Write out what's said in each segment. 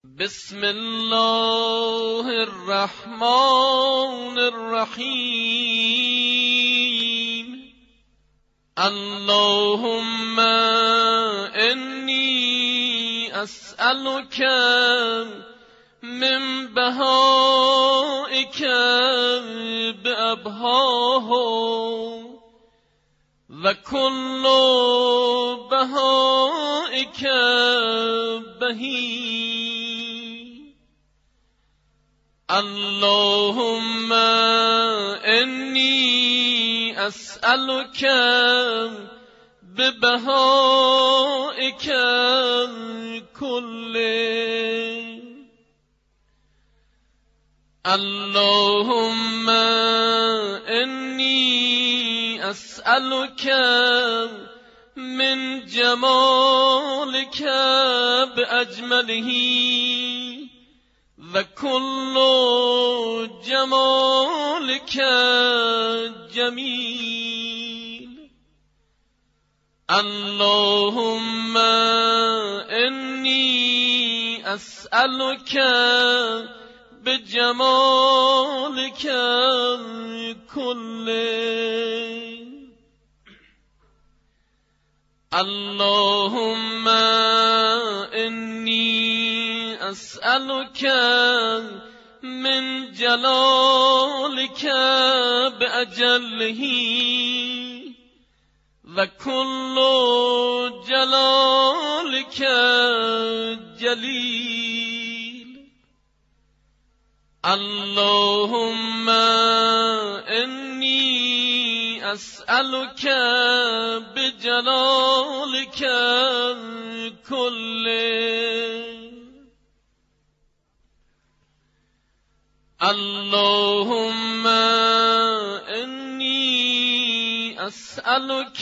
بسم الله الرحمن الرحیم. اللهم انی اسألک من بهائک بأبهاه و کل بهائک بهی. اللهم انی اسألک ببهائک کله. اللهم انی اسألک من جمالک باجمله و کل جمالک جمیل. اللهم انی اسألک بجمالک کله. اللهم انی اسألک من جلالک بأجله و کل جلالک جلیل. اللهم انی اسألک بجلالک کله. اللهم انی اسألک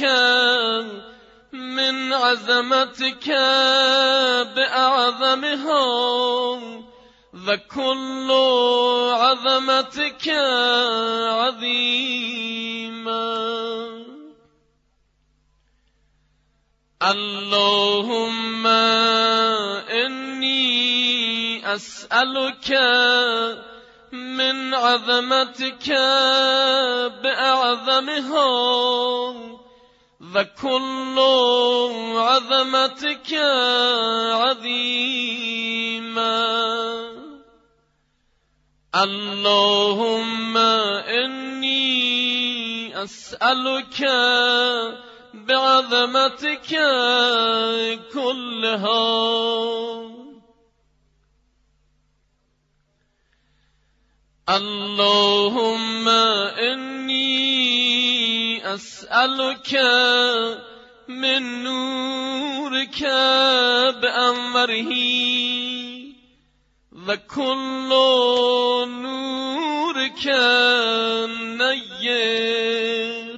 من عظمتک بأعظمها و کل عظمتک عظیما. اللهم انی اسألک من عظمتك بأعظمها و كل عظمتك عظيما. اللهم إني أسألك بعظمتك كلها. اللهم إني أسألك من نورك بأنوره وكل نورك نير.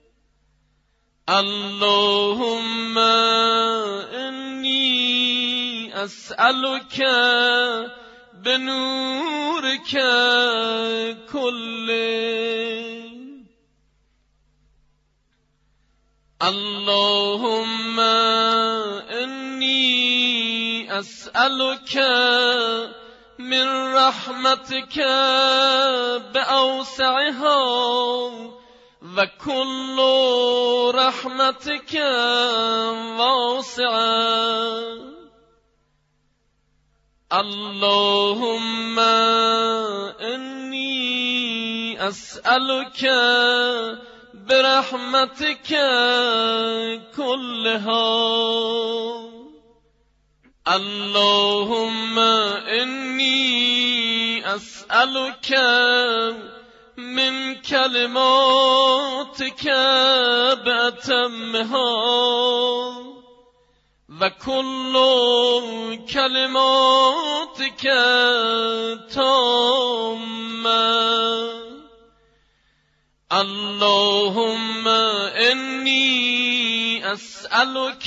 اللهم إني أسألك بنورك كله. اللهم إني أسألك من رحمتك بأوسعها وكل رحمتك واسعة. اللهم إني أسألك برحمتك كلها. اللهم إني أسألك من كلماتك بأتمها وكل كلماتك تامة. اللهم إني أسألك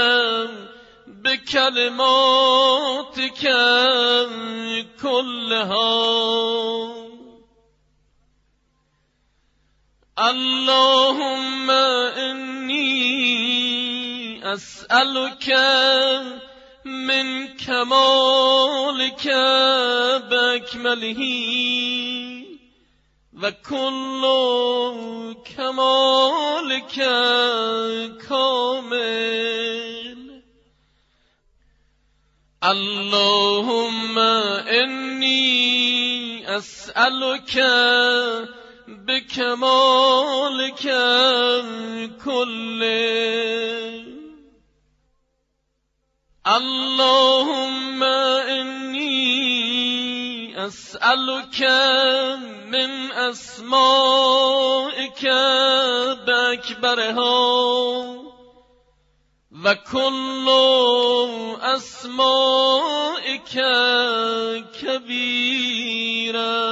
بكلماتك كلها. اللهم إني أسألك من كمال كمالك بأكمله وكل كمالك كامل. اللهم إني أسألك بكمالك كله. اللهم إني أسألك من أسمائك بأكبرها وكل أسمائك كبيرا.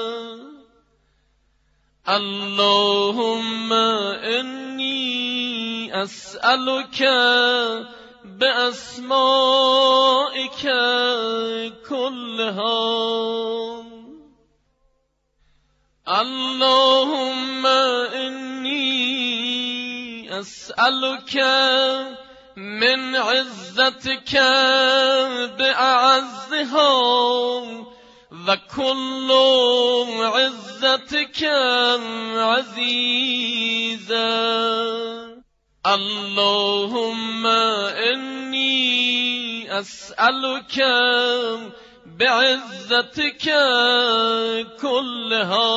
اللهم إني أسألك بأسمائك كلها. اللهم إني أسألك من عزتك بأعزها وكل عزتك عزيزا. اللهم إني أسألك بعزتك كلها.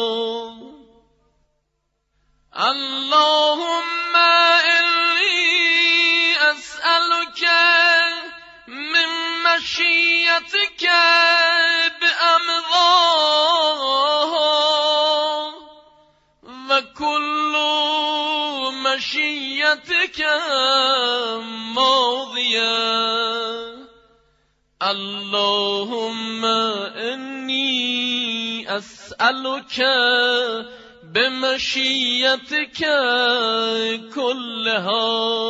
اللهم إني أسألك من مشيتك بأمضاها وكل مشيتك ماضية. اللهم إني أسألك بمشيتك كلها.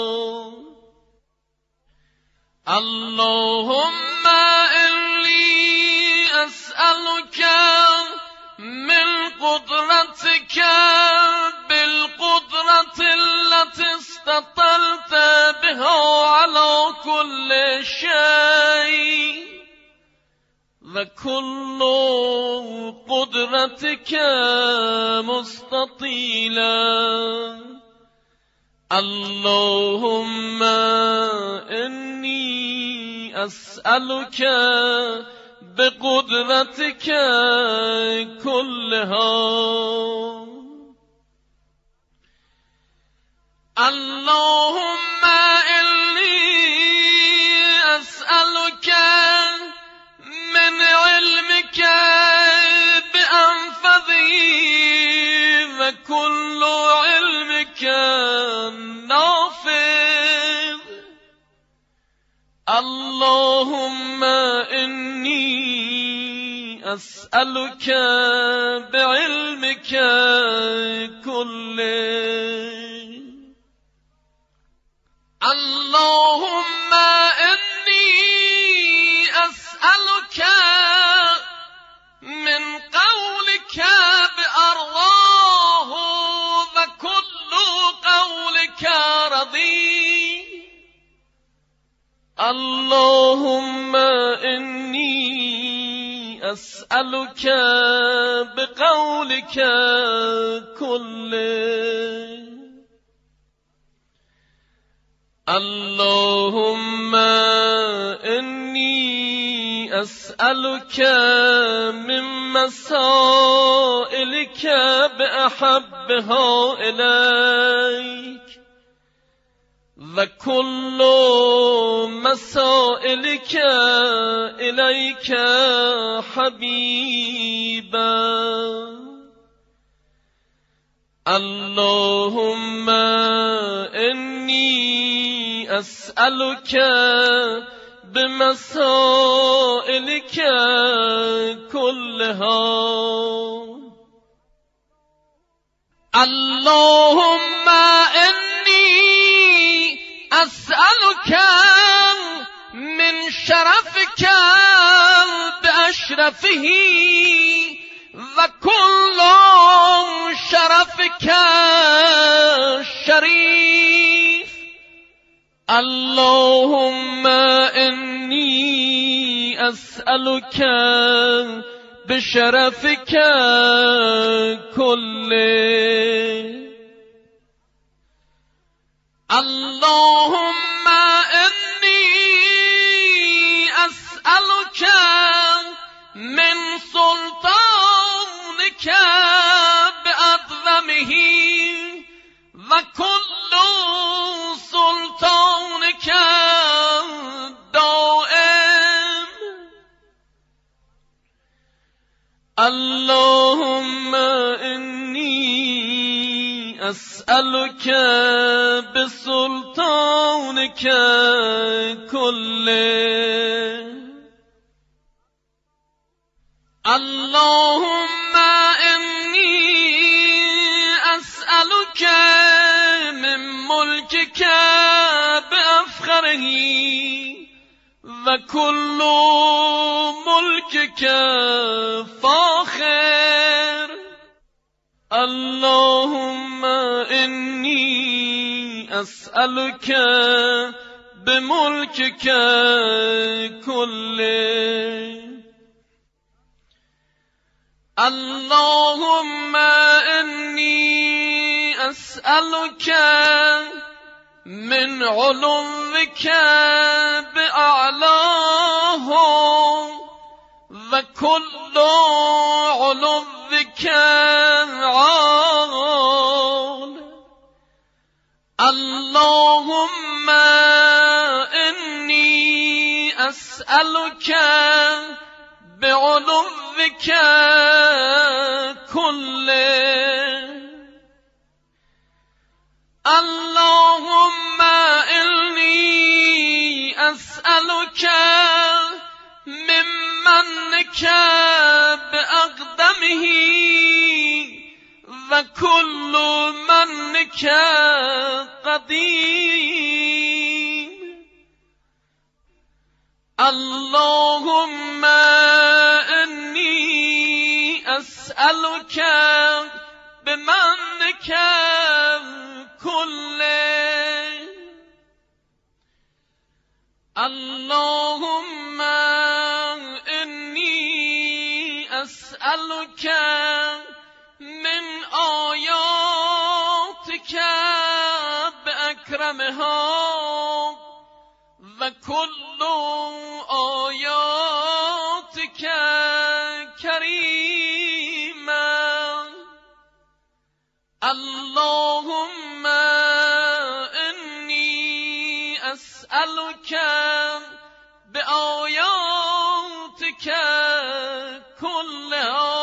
اللهم إني أسألك من قدرتك بالقدرة التي استطلت بها على كل شيء وكل قدرتك مستطيلا. اللهم إني أسألك بقدرتك كلها. اللهم إني أسألك من علمك بأنفذه وكل علمك نافذ. اللهم إني أسألك بعلمك كله. اللهم إني أسألك من قولك بأرضاه وكل قولك رضي. اللهم إني أسألك بقولك كله. اللهم إني أسألك من مسائلك بأحبها إليك وكل مسائلك إليك حبيبا. اللهم إني أسألك بمسائلك كلها. اللهم إني أسألك من شرفك بأشرفه وكل شرفك شريف. اللهم إني أسألك بشرفك كله. اللهم إني أسألك من سلطانك بأعظمه وكل سلطانك دائم. اللهم إني أسألك بسلطانك كله. اللهم إني أسألك من ملكك بأفخره وكل ملكك فاخر. اللهم إني أسألك بملكك كله. اللهم إني أسألك من علوك بأعلاه وكل علوك عال. اللهم إني أسألك بعلوك كله. اللهم إني أسألك من منك بأقدمه وكل منك قديم. اللهم إني أسألك بمنك كله. اللهم إني أسألك من آياتك بأكرمها وكل آياتك كريما. اللهم إني أسألك بآياتك كلها.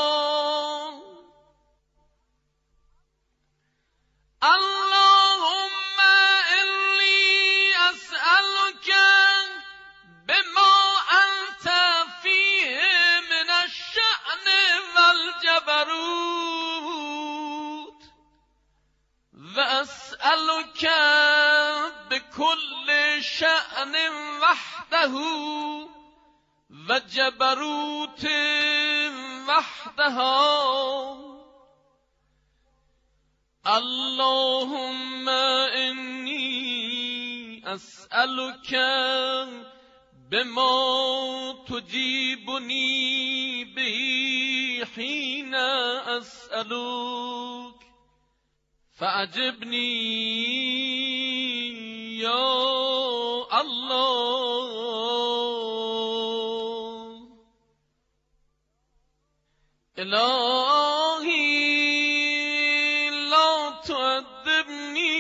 اللهم إني أسألك بما أنت فيه من الشأن والجبروت، وأسألك بكل شأن وحده وجبروت وحدها. اللهم إني أسألك بما تجيبني به حين أسألك فأجبني يا الله. إلهي لا تؤدبني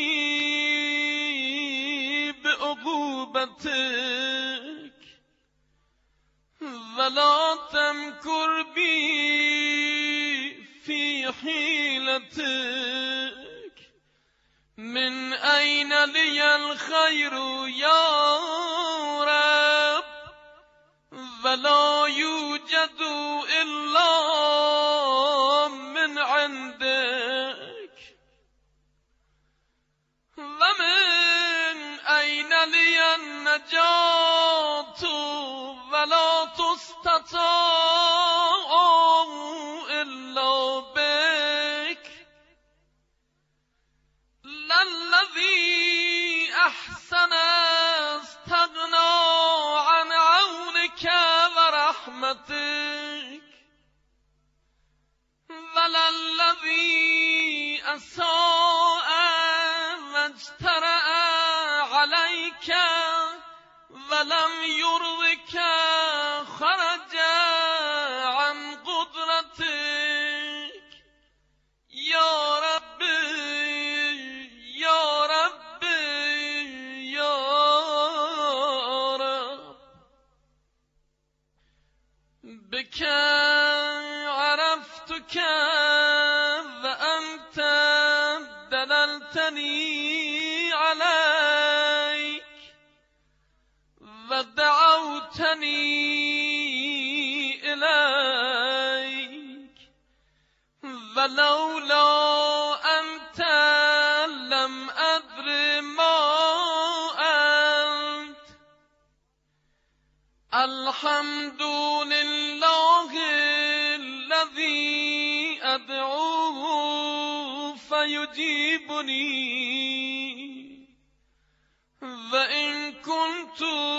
بعقوبتك ولا تمكر بي في حيلتك. من أين لي الخير يا رب ولا يوجد إلا من عندك. ومن أين لي النجاة ولا تستطاع إلا بك. للذي أحسن استغنى عن عونك ورحمتك رحمتك وللذي أساء واجترأ عليك ولم يرضك خرج عن قدرتك يا ربي يا ربي يا رب بك عرفتك وأنت دللتني عليك ودعوتني إليك ولولا أنت لم أدر ما أنت الحمد لله الذي أدعوه فيجيبني وإن كنت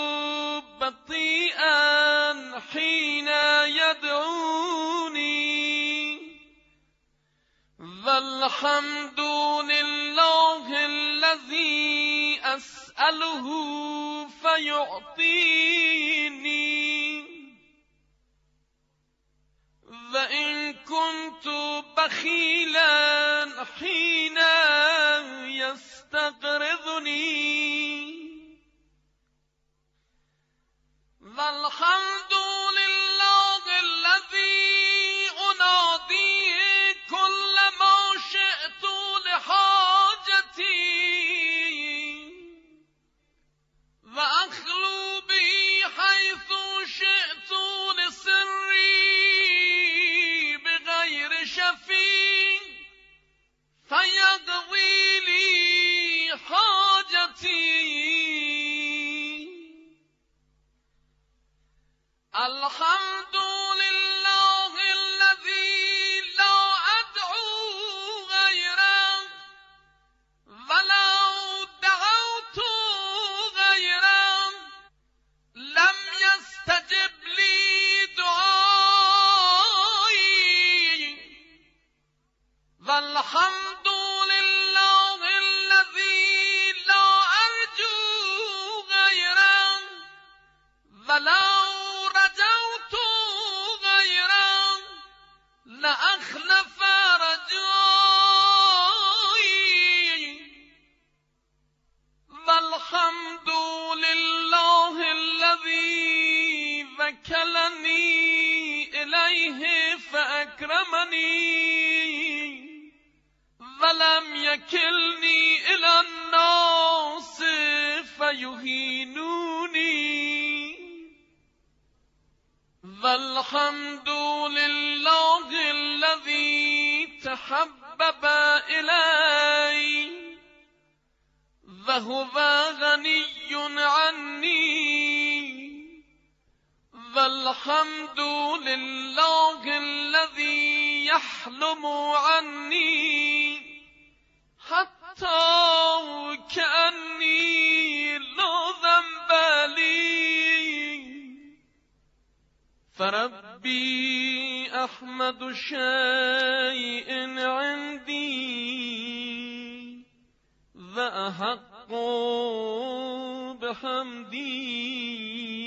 بطيئا حين يدعوني والحمد لله الذي أسأله فيعطيني وإن كنت بخيلا حين يستقرضني والحمد لله الذي أناديه كلما شئت لحاجتي وأخلو به حيث شئت لسري بغير شفيع فيقضي لي حاجتي الحمد لله الذي لا أدعو غيره ولو دعوت غيره لم يستجب لي دعائي والحمد لله الذي لا أرجو غيره ولو رجوت غيره لأخلف رجائي والحمد لله الذي وكلني إليه فأكرمني ولم يكلني إلى الناس فيهينوني والحمد لله الذي تحبب إلي وهو غني عني والحمد لله الذي يحلم عني حتى كأني لا ذنب لي فربي أحمد شيء عندي وأحق بحمدي